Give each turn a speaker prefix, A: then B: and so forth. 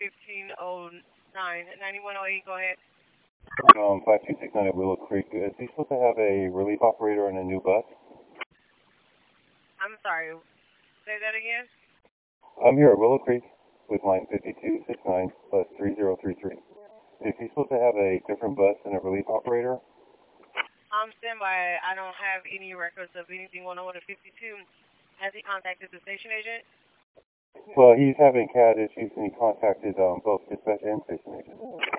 A: 1509. 9108, go ahead.
B: 5269 at Willow Creek. Is he supposed to have a relief operator on a new bus?
A: I'm sorry. Say that again?
B: I'm here at Willow Creek with line 5269, bus 3033. Is he supposed to have a different bus and a relief operator?
A: Standby. I don't have any records of anything going on with 52. Has he contacted the station agent?
B: Well, he's having CAD issues and he contacted both dispatch and station agent.